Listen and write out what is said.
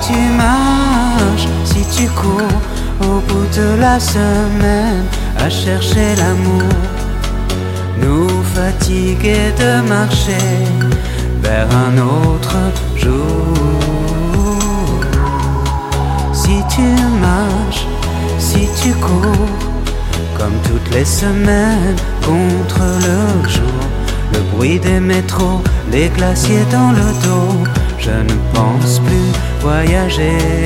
Tu marches, si tu cours au bout de la semaine à chercher l'amour, nous fatigués de marcher vers un autre jour. Si tu marches, si tu cours, comme toutes les semaines contre le jour, le bruit des métros, les glaciers dans le dos, je ne pense plus voyager.